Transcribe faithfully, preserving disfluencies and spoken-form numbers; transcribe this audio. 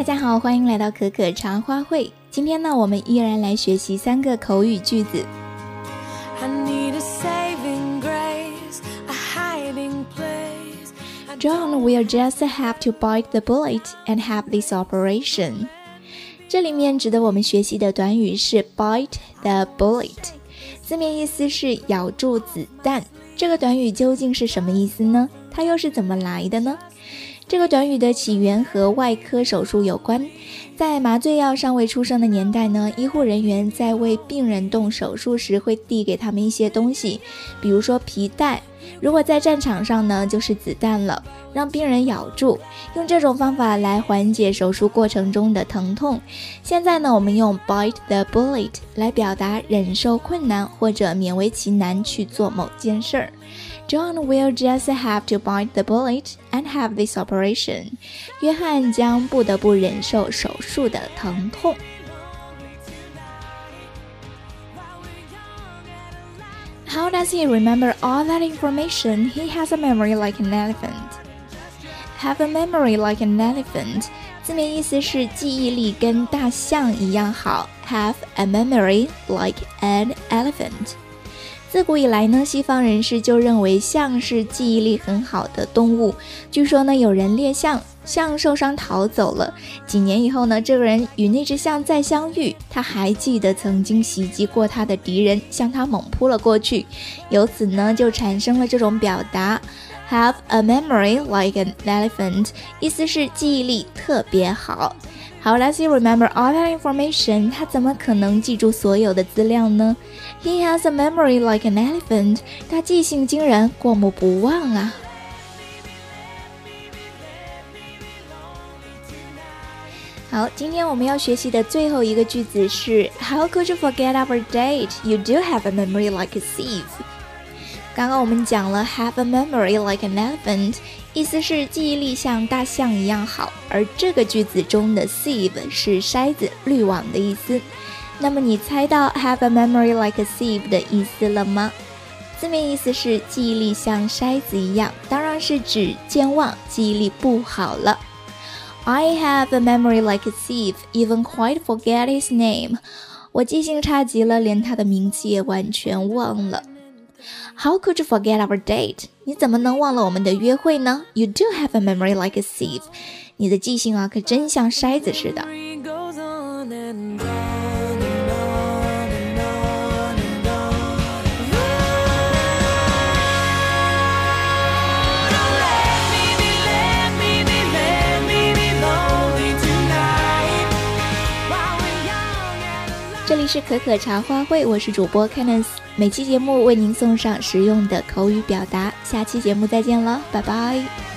大家好，欢迎来到可可茶话会。今天呢，我们依然来学习三个口语句子。I need a saving grace, a hiding place. John will just have to bite the bullet and have this operation. 这里面值得我们学习的短语是 bite the bullet， 字面意思是咬住子弹。这个短语究竟是什么意思呢？它又是怎么来的呢？这个短语的起源和外科手术有关。在麻醉药尚未出生的年代呢，医护人员在为病人动手术时会递给他们一些东西，比如说皮带，如果在战场上呢，就是子弹了，让病人咬住，用这种方法来缓解手术过程中的疼痛。现在呢，我们用 bite the bullet 来表达忍受困难或者勉为其难去做某件事儿。John will just have to bite the bullet and have this operation. 约翰将不得不忍受手术的疼痛。How does he remember all that information? He has a memory like an elephant. Have a memory like an elephant. 字面意思是记忆力跟大象一样好。Have a memory like an elephant.自古以来呢，西方人士就认为象是记忆力很好的动物。据说呢，有人猎象，象受伤逃走了。几年以后呢，这个人与那只象再相遇，他还记得曾经袭击过他的敌人，向他猛扑了过去。由此呢，就产生了这种表达 Have a memory like an elephant， 意思是记忆力特别好。How does he remember all that information? 他怎么可能记住所有的资料呢？ He has a memory like an elephant. 他记性惊人，过目不忘啊。好，今天我们要学习的最后一个句子是 How could you forget our date? You do have a memory like a sieve. 刚刚我们讲了 have a memory like an elephant， 意思是记忆力像大象一样好，而这个句子中的 sieve 是筛子、滤网的意思。那么你猜到 have a memory like a sieve 的意思了吗？字面意思是记忆力像筛子一样，当然是指健忘，记忆力不好了。I have a memory like a sieve, even quite forget his name. 我记性差极了，连他的名字也完全忘了。How could you forget our date? 你怎么能忘了我们的约会呢？ You do have a memory like a sieve. 你的记性啊，可真像筛子似的。这里是可可茶话会，我是主播 Candice， 每期节目为您送上实用的口语表达，下期节目再见了，拜拜。